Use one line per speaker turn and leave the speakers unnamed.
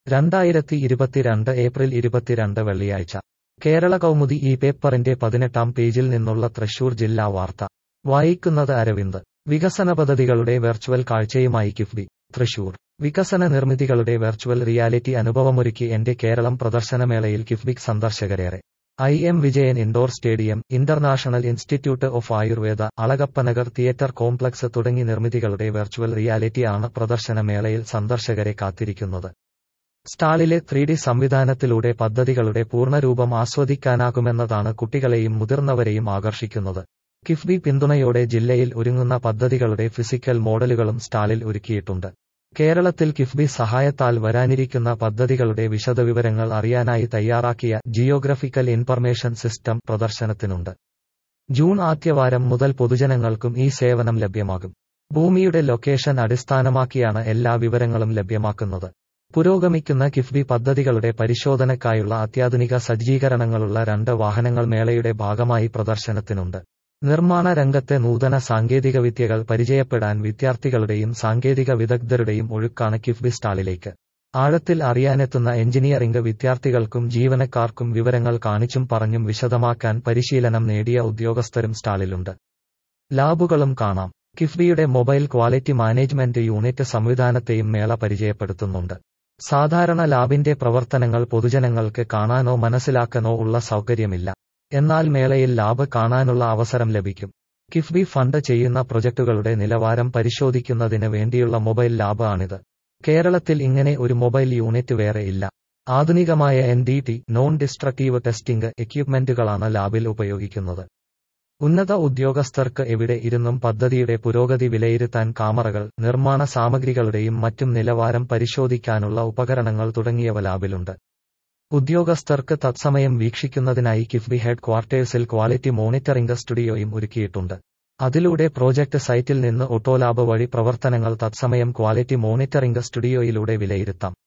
2022 April 22 വെള്ളിയാഴ്ച കേരള കൗമുദി ഈ പേപ്പറിന്റെ 18-ാം പേജിൽ നിന്നുള്ള തൃശൂർ ജില്ലാ വാർത്ത വായിക്കുന്നത് അരവിന്ദ്. വികസന പദ്ധതികളുടെ വെർച്വൽ കാഴ്ചയുമായി കിഫ്ബി. തൃശൂർ വികസന നിർമ്മിതികളുടെ വെർച്വൽ റിയാലിറ്റി അനുഭവമൊരുക്കി എന്റെ കേരളം പ്രദർശനമേളയിൽ കിഫ്ബി സന്ദർശകരേറെ. IM Vijayan indoor stadium, international institute of Ayurveda, Alagappanagar theatre complex തുടങ്ങി നിർമ്മിതികളുടെ വെർച്വൽ റിയാലിറ്റി ആണ് പ്രദർശനമേളയിൽ സന്ദർശകരെ കാത്തിരിക്കുന്നത്. സ്റ്റാളിലെ 3D സംവിധാനത്തിലൂടെ പദ്ധതികളുടെ പൂർണ്ണരൂപം ആസ്വദിക്കാനാകുമെന്നതാണ് കുട്ടികളെയും മുതിർന്നവരെയും ആകർഷിക്കുന്നത്. കിഫ്ബി പിന്തുണയോടെ ജില്ലയിൽ ഒരുങ്ങുന്ന പദ്ധതികളുടെ ഫിസിക്കൽ മോഡലുകളും സ്റ്റാളിൽ ഒരുക്കിയിട്ടുണ്ട്. കേരളത്തിൽ കിഫ്ബി സഹായത്താൽ വരാനിരിക്കുന്ന പദ്ധതികളുടെ വിശദവിവരങ്ങൾ അറിയാനായി തയ്യാറാക്കിയ ജിയോഗ്രഫിക്കൽ ഇൻഫർമേഷൻ സിസ്റ്റം പ്രദർശനത്തിനുണ്ട്. ജൂൺ ആദ്യവാരം മുതൽ പൊതുജനങ്ങൾക്കും ഈ സേവനം ലഭ്യമാകും. ഭൂമിയുടെ ലൊക്കേഷൻ അടിസ്ഥാനമാക്കിയാണ് എല്ലാ വിവരങ്ങളും ലഭ്യമാക്കുന്നത്. പുരോഗമിക്കുന്ന കിഫ്ബി പദ്ധതികളുടെ പരിശോധനയ്ക്കായുള്ള അത്യാധുനിക സജ്ജീകരണങ്ങളുള്ള 2 വാഹനങ്ങൾ മേളയുടെ ഭാഗമായി പ്രദർശനത്തിനുണ്ട്. നിർമ്മാണ രംഗത്തെ നൂതന സാങ്കേതികവിദ്യകൾ പരിചയപ്പെടാൻ വിദ്യാർത്ഥികളുടെയും സാങ്കേതിക വിദഗ്ധരുടെയും ഒഴുക്കാണ് കിഫ്ബി സ്റ്റാളിലേക്ക്. ആഴത്തിൽ അറിയാനെത്തുന്ന എഞ്ചിനീയറിംഗ് വിദ്യാർത്ഥികൾക്കും ജീവനക്കാർക്കും വിവരങ്ങൾ കാണിച്ചും പറഞ്ഞും വിശദമാക്കാൻ പരിശീലനം നേടിയ ഉദ്യോഗസ്ഥരും സ്റ്റാളിലുണ്ട്. ലാബുകളും കാണാം. കിഫ്ബിയുടെ മൊബൈൽ ക്വാളിറ്റി മാനേജ്മെന്റ് യൂണിറ്റ് സംവിധാനത്തെയും മേള പരിചയപ്പെടുത്തുന്നുണ്ട്. സാധാരണ ലാബിന്റെ പ്രവർത്തനങ്ങൾ പൊതുജനങ്ങൾക്ക് കാണാനോ മനസ്സിലാക്കാനോ ഉള്ള സൗകര്യമില്ല. എന്നാൽ മേളയിൽ ലാബ് കാണാനുള്ള അവസരം ലഭിക്കും. കിഫ്ബി ഫണ്ട് ചെയ്യുന്ന പ്രൊജക്ടുകളുടെ നിലവാരം പരിശോധിക്കുന്നതിന് വേണ്ടിയുള്ള മൊബൈൽ ലാബ് ആണിത്. കേരളത്തിൽ ഇങ്ങനെ ഒരു മൊബൈൽ യൂണിറ്റ് വേറെ ഇല്ല. ആധുനികമായ NDT നോൺ ഡിസ്ട്രക്റ്റീവ് ടെസ്റ്റിംഗ് എക്യുപ്മെന്റുകളാണ് ലാബിൽ ഉപയോഗിക്കുന്നത്. ഉന്നത ഉദ്യോഗസ്ഥർക്ക് എവിടെ ഇരുന്നും പദ്ധതിയുടെ പുരോഗതി വിലയിരുത്താൻ ക്യാമറകൾ, നിർമ്മാണ സാമഗ്രികളുടെയും മറ്റും നിലവാരം പരിശോധിക്കാനുള്ള ഉപകരണങ്ങൾ തുടങ്ങിയവ ലാബിലുണ്ട്. ഉദ്യോഗസ്ഥർക്ക് തത്സമയം വീക്ഷിക്കുന്നതിനായി കിഫ്ബി ഹെഡ് ക്വാർട്ടേഴ്സിൽ ക്വാളിറ്റി മോണിറ്ററിംഗ് സ്റ്റുഡിയോയും ഒരുക്കിയിട്ടുണ്ട്. അതിലൂടെ പ്രോജക്ട് സൈറ്റിൽ നിന്ന് ഓട്ടോലാബ് വഴി പ്രവർത്തനങ്ങൾ തത്സമയം ക്വാളിറ്റി മോണിറ്ററിംഗ് സ്റ്റുഡിയോയിലൂടെ വിലയിരുത്താം.